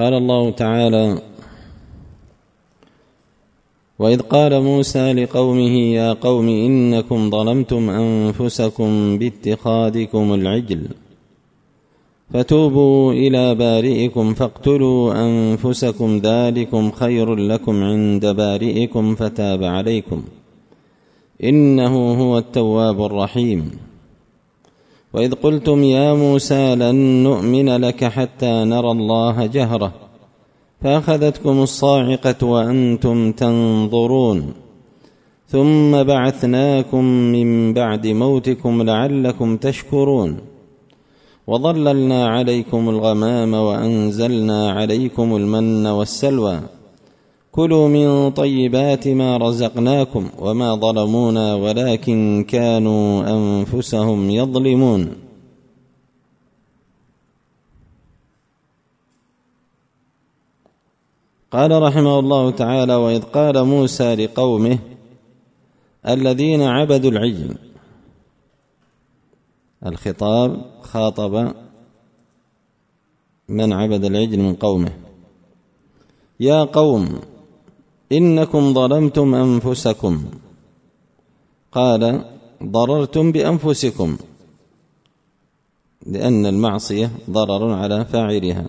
قال الله تعالى: وإذ قال موسى لقومه يا قوم إنكم ظلمتم أنفسكم باتخاذكم العجل فتوبوا إلى بارئكم فاقتلوا أنفسكم ذلكم خير لكم عند بارئكم فتاب عليكم إنه هو التواب الرحيم. وإذ قلتم يا موسى لن نؤمن لك حتى نرى الله جهرة فأخذتكم الصاعقة وأنتم تنظرون ثم بعثناكم من بعد موتكم لعلكم تشكرون وظللنا عليكم الغمام وأنزلنا عليكم المن والسلوى كلوا من طيبات ما رزقناكم وما ظلمونا ولكن كانوا أنفسهم يظلمون. قال رحمه الله تعالى: وإذ قال موسى لقومه الذين عبدوا العجل، الخطاب خاطب من عبد العجل من قومه: يا قوم إنكم ظلمتم أنفسكم. قال: ضررتم بأنفسكم، لأن المعصية ضرر على فاعلها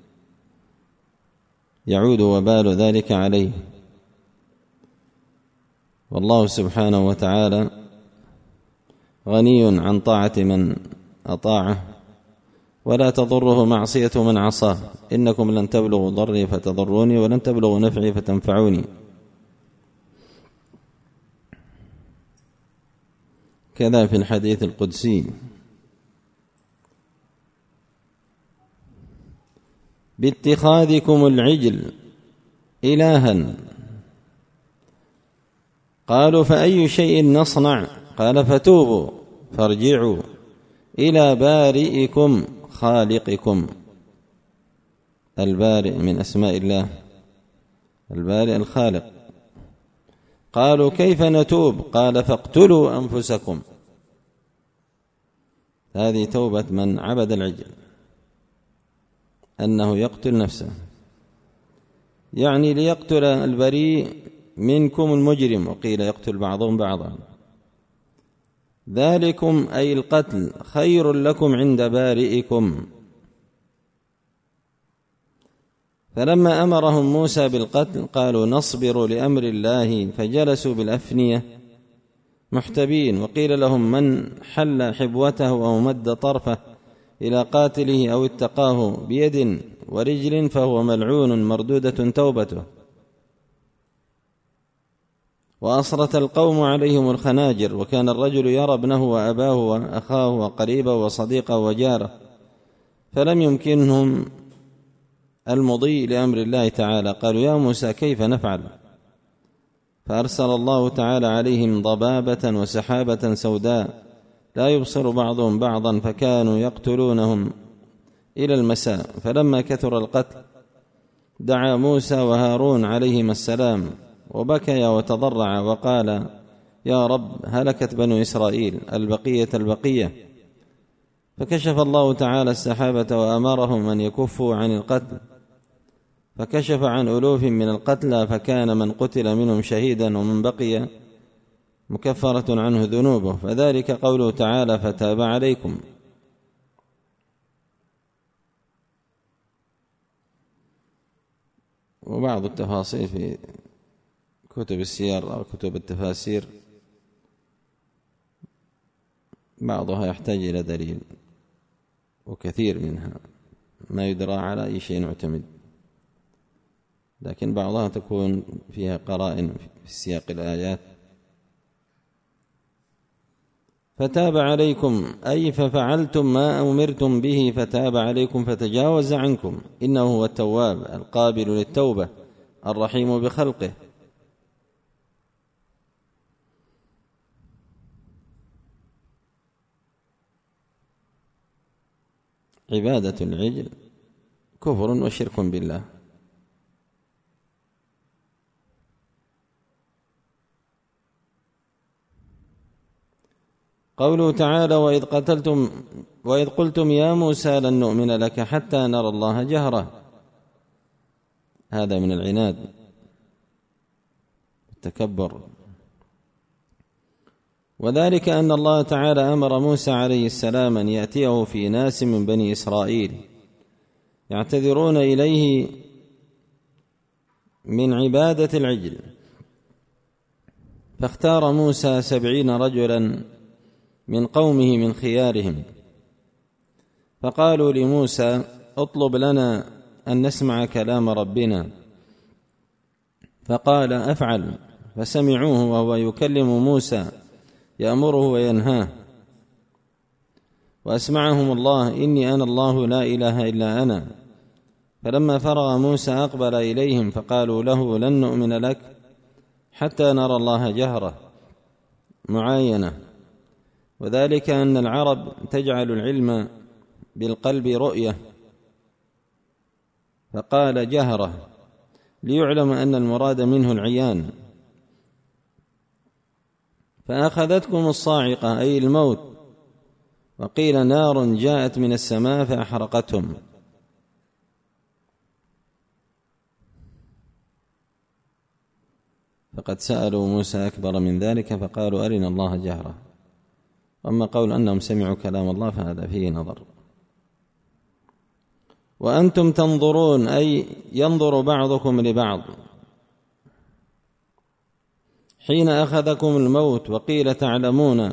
يعود وبال ذلك عليه، والله سبحانه وتعالى غني عن طاعة من أطاعه ولا تضره معصية من عصاه. إنكم لن تبلغوا ضري فتضروني ولن تبلغوا نفعي فتنفعوني. كذا في الحديث القدسي: باتخاذكم العجل إلها. قالوا: فأي شيء نصنع؟ قال: فتوبوا فارجعوا إلى بارئكم خالقكم. البارئ من أسماء الله، البارئ الخالق. قالوا: كيف نتوب؟ قال: فاقتلوا أنفسكم. هذه توبة من عبد العجل، أنه يقتل نفسه، يعني ليقتل البريء منكم المجرم، وقيل يقتل بعضهم بعضا. ذلكم أي القتل خير لكم عند بارئكم. فلما أمرهم موسى بالقتل قالوا: نصبر لأمر الله، فجلسوا بالأفنية محتبين. وقيل لهم: من حل حبوته أو مد طرفه إلى قاتله أو اتقاه بيد ورجل فهو ملعون مردودة توبته. وأصرت القوم عليهم الخناجر، وكان الرجل يرى ابنه وأباه وأخاه وقريبه وصديقه وجاره، فلم يمكنهم المضي لأمر الله تعالى. قالوا: يا موسى كيف نفعل؟ فأرسل الله تعالى عليهم ضبابة وسحابة سوداء لا يبصر بعضهم بعضا، فكانوا يقتلونهم إلى المساء. فلما كثر القتل دعا موسى وهارون عليهما السلام وبكيا وتضرعا وقال: يا رب هلكت بنو إسرائيل البقية. فكشف الله تعالى السحابة وأمرهم أن يكفوا عن القتل، فكشف عن ألوف من القتلى، فكان من قتل منهم شهيدا ومن بقي مكفرة عنه ذنوبه. فذلك قوله تعالى: فتاب عليكم. وبعض التفاصيل في كتب السير أو كتب التفاسير بعضها يحتاج إلى دليل، وكثير منها ما يدرى على أي شيء نعتمد، لكن بعضها تكون فيها قرائن في سياق الآيات. فتاب عليكم أي ففعلتم ما أمرتم به فتاب عليكم فتجاوز عنكم، إنه هو التواب القابل للتوبة الرحيم بخلقه. عبادة العجل كفر وشرك بالله. قوله تعالى: وإذ قلتم يا موسى لن نؤمن لك حتى نرى الله جهرة. هذا من العناد والتكبر. وذلك أن الله تعالى أمر موسى عليه السلام أن يأتيه في ناس من بني إسرائيل يعتذرون إليه من عبادة العجل، فاختار موسى 70 رجلا من قومه من خيارهم، فقالوا لموسى: اطلب لنا أن نسمع كلام ربنا. فقال: أفعل. فسمعوه وهو يكلم موسى يأمره وينهاه، وأسمعهم الله: إني أنا الله لا إله إلا أنا. فلما فرغ موسى أقبل إليهم فقالوا له: لن نؤمن لك حتى نرى الله جهرة معاينة. وذلك أن العرب تجعل العلم بالقلب رؤية، فقال جهرة ليعلم أن المراد منه العيان. فأخذتكم الصاعقة أي الموت، وقيل نار جاءت من السماء فأحرقتهم. فقد سألوا موسى أكبر من ذلك فقالوا: أرنا الله جهرة. أما قول أنهم سمعوا كلام الله فهذا فيه نظر. وأنتم تنظرون أي ينظر بعضكم لبعض حين أخذكم الموت، وقيل تعلمون.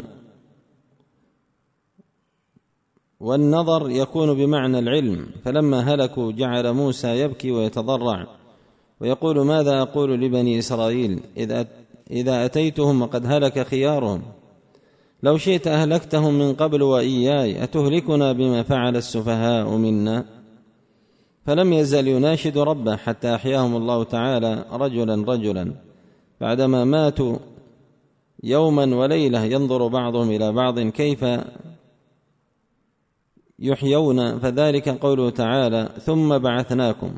والنظر يكون بمعنى العلم. فلما هلكوا جعل موسى يبكي ويتضرع ويقول: ماذا أقول لبني إسرائيل إذا أتيتهم وقد هلك خيارهم؟ لو شئت أهلكتهم من قبل وإياي، أتهلكنا بما فعل السفهاء منا؟ فلم يزل يناشد ربه حتى أحياهم الله تعالى رجلا رجلا بعدما ماتوا يوما وليلة، ينظر بعضهم إلى بعض كيف يحيون. فذلك قوله تعالى: ثم بعثناكم،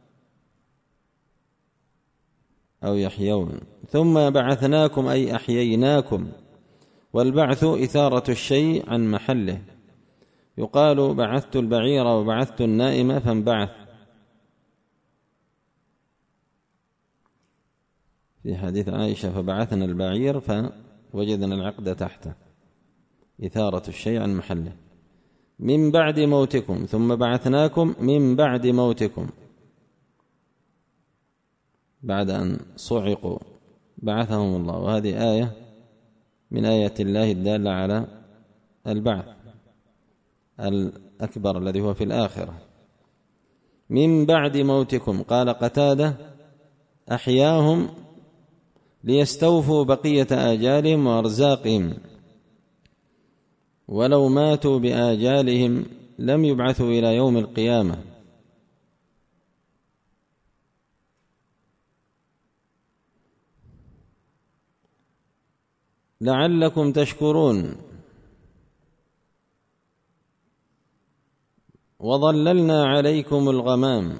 أو يحيون، ثم بعثناكم أي أحييناكم. والبعث إثارة الشيء عن محله، يقال: بعثت البعير وبعثت النائم فانبعث، في حديث عائشة: فبعثنا البعير فوجدنا العقد تحته، إثارة الشيء عن محله. من بعد موتكم، ثم بعثناكم من بعد موتكم، بعد أن صعقوا بعثهم الله. وهذه آية من آيات الله الدالة على البعث الأكبر الذي هو في الآخرة. من بعد موتكم، قال قتادة: أحياهم ليستوفوا بقية آجالهم وأرزاقهم، ولو ماتوا بآجالهم لم يبعثوا إلى يوم القيامة. لعلكم تشكرون. وظللنا عليكم الغمام.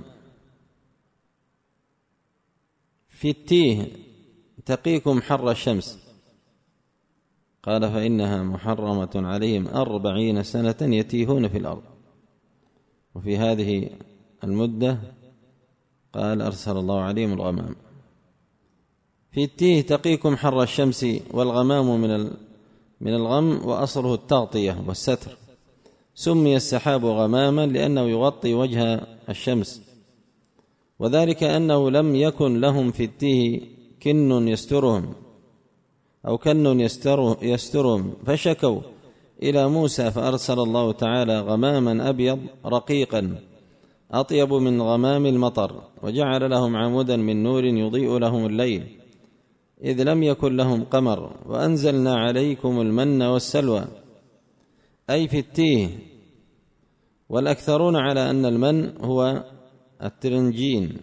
في التيه تقيكم حر الشمس، قال: فإنها محرمة عليهم 40 سنة يتيهون في الأرض. وفي هذه المدة قال: أرسل الله عليهم الغمام. في التيه تقيكم حر الشمس، والغمام من الغم، وأصله التغطية والستر. سمي السحاب غماما لأنه يغطي وجه الشمس، وذلك أنه لم يكن لهم في التيه كن يسترهم أو كن يسترهم، فشكوا إلى موسى فأرسل الله تعالى غماما أبيض رقيقا أطيب من غمام المطر، وجعل لهم عمودا من نور يضيء لهم الليل إذ لم يكن لهم قمر. وأنزلنا عليكم المن والسلوى، أي في التيه. والأكثرون على أن المن هو الترنجين.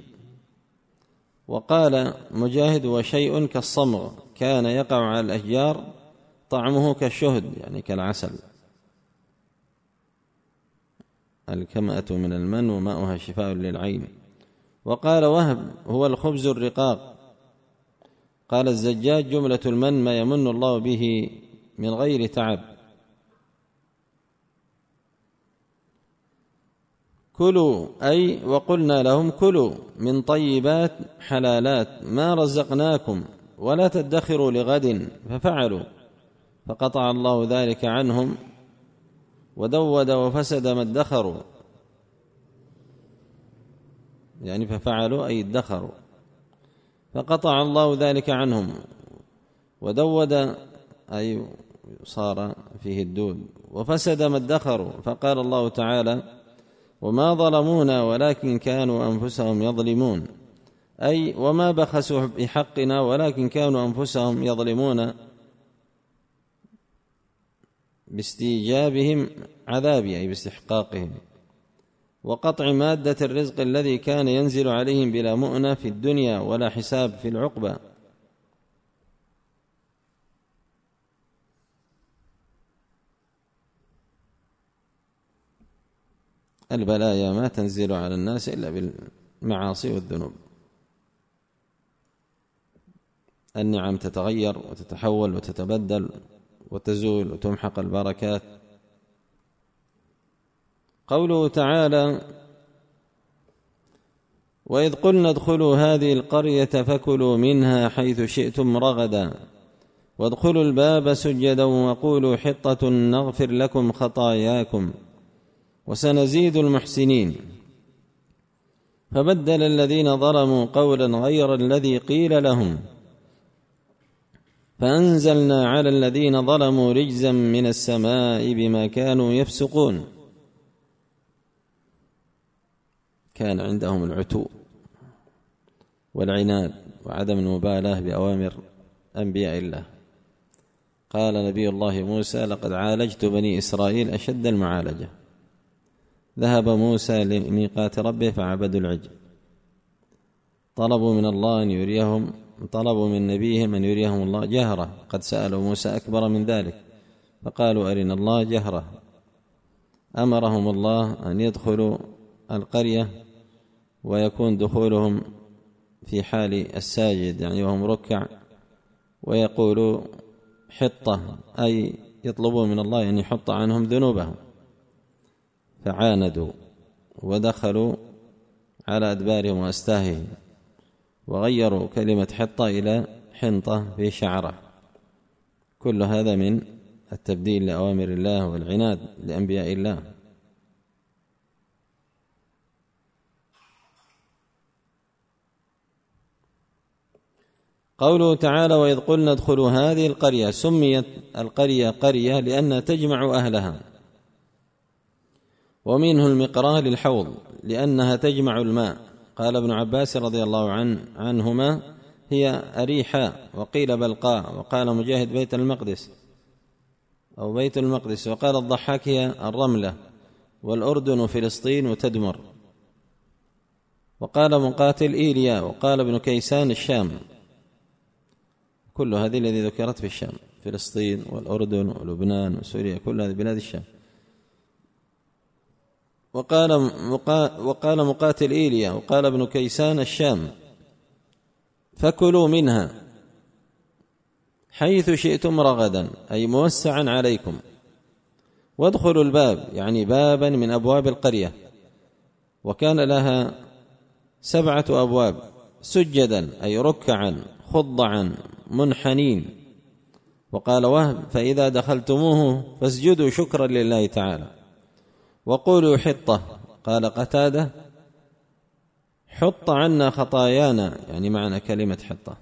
وقال مجاهد: وشيء كالصمغ كان يقع على الأشجار طعمه كالشهد، يعني كالعسل. الكمأة من المن وماؤها شفاء للعين. وقال وهب: هو الخبز الرقاق. قال الزجاج: جملة المن ما يمن الله به من غير تعب. كلوا أي وقلنا لهم كلوا من طيبات حلالات ما رزقناكم ولا تدخروا لغد، ففعلوا فقطع الله ذلك عنهم ودود وفسد ما ادخروا، يعني ففعلوا أي ادخروا، فقطع الله ذلك عنهم ودود أي صار فيه الدود وفسد ما ادخروا. فقال الله تعالى وما ظلمونا ولكن كانوا أنفسهم يظلمون، أي وما بخسوا بحقنا ولكن كانوا أنفسهم يظلمون باستيجابهم عذابي أي باستحقاقهم، وقطع مادة الرزق الذي كان ينزل عليهم بلا مؤنة في الدنيا ولا حساب في العقبة. البلايا ما تنزل على الناس إلا بالمعاصي والذنوب، النعم تتغير وتتحول وتتبدل وتزول وتمحق البركات. قوله تعالى وإذ قلنا ادخلوا هذه القرية فكلوا منها حيث شئتم رغدا وادخلوا الباب سجدا وقولوا حطة نغفر لكم خطاياكم وسنزيد المحسنين. فبدل الذين ظلموا قولا غير الذي قيل لهم فأنزلنا على الذين ظلموا رجزا من السماء بما كانوا يفسقون. كان عندهم العتو والعناد وعدم المبالاة بأوامر أنبياء الله. قال نبي الله موسى لقد عالجت بني إسرائيل أشد المعالجة. ذهب موسى لميقات ربه فعبدوا العجل، طلبوا من الله أن يريهم، طلبوا من نبيهم أن يريهم الله جهرة، قد سألوا موسى أكبر من ذلك فقالوا أرنا الله جهرة. أمرهم الله أن يدخلوا القرية ويكون دخولهم في حال الساجد يعني وهم ركع، ويقولوا حطة أي يطلبون من الله أن يحط عنهم ذنوبهم، فعاندوا ودخلوا على أدبارهم وأستاههم وغيروا كلمة حطة إلى حنطة في شعره. كل هذا من التبديل لأوامر الله والعناد لأنبياء الله. قوله تعالى وإذ قلنا ادخلوا هذه القرية، سميت القرية قرية لأنها تجمع أهلها، ومنه المقراه للحوض لأنها تجمع الماء. قال ابن عباس رضي الله عنهما هي أريحاء وقيل بلقاء، وقال مجاهد بيت المقدس أو بيت المقدس، وقال الضحاك هي الرملة، والأردن فلسطين وتدمر. وقال مقاتل إيليا، وقال ابن كيسان الشام. كل هذه الذي ذكرت في الشام، فلسطين والأردن ولبنان وسوريا، كل هذه بلاد الشام. وقال مقاتل إيليا، وقال ابن كيسان الشام. فكلوا منها حيث شئتم رغدا أي موسعا عليكم، وادخلوا الباب يعني بابا من أبواب القرية، وكان لها 7 أبواب، سجدا أي ركعا خضعا منحنين. وقال وهب فإذا دخلتموه فاسجدوا شكرا لله تعالى وقولوا حطة. قال قتادة حط عنا خطايانا، يعني معنى كلمة حطة.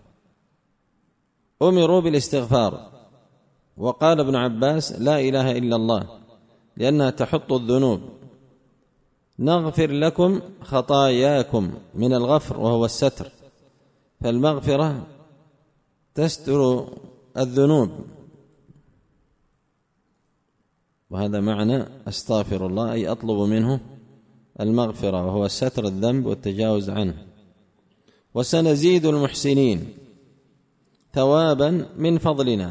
أمروا بالاستغفار. وقال ابن عباس لا إله إلا الله لأنها تحط الذنوب. نغفر لكم خطاياكم من الغفر وهو الستر، فالمغفرة تستر الذنوب، وهذا معنى أستغفر الله أي أطلب منه المغفرة، وهو ستر الذنب والتجاوز عنه. وسنزيد المحسنين ثوابا من فضلنا.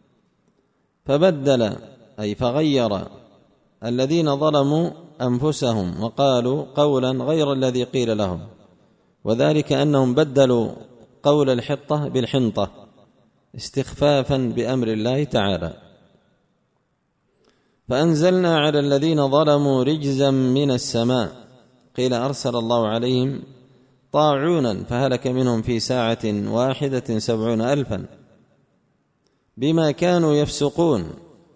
فبدل أي فغير الذين ظلموا أنفسهم وقالوا قولا غير الذي قيل لهم، وذلك أنهم بدلوا قول الحطة بالحنطة استخفافا بأمر الله تعالى. فأنزلنا على الذين ظلموا رجزا من السماء قيل أرسل الله عليهم طاعونا فهلك منهم في ساعة واحدة 70,000 بما كانوا يفسقون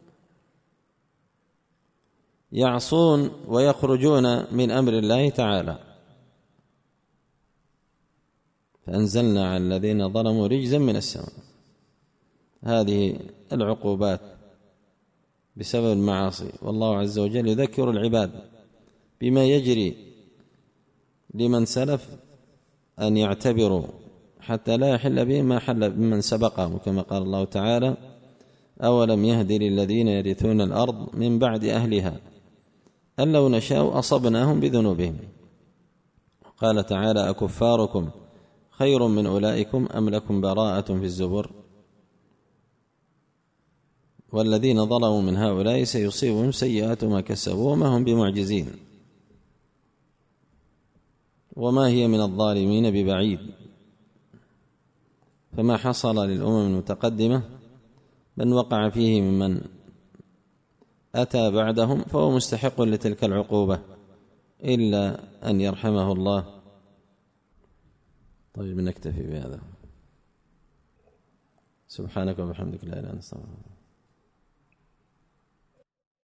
يعصون ويخرجون من أمر الله تعالى. فأنزلنا على الذين ظلموا رجزا من السماء. هذه العقوبات بسبب المعاصي، والله عز وجل يذكر العباد بما يجري لمن سلف أن يعتبروا حتى لا يحل بهم ما حل بمن سبقهم، كما قال الله تعالى: أولم يهد للذين يرثون الأرض من بعد أهلها أن لو نشاء أصبناهم بذنوبهم. قال تعالى: أكفاركم خير من أولئكم أم لكم براءة في الزبر والذين ظلموا من هؤلاء سيصيبهم سيئات ما كسبوا وما هم بمعجزين وما هي من الظالمين ببعيد. فما حصل للأمم المتقدمة من وقع فيه ممن أتى بعدهم فهو مستحق لتلك العقوبة إلا أن يرحمه الله. طيب نكتفي بهذا. سبحانك وبحمدك لا إله إلا أنت.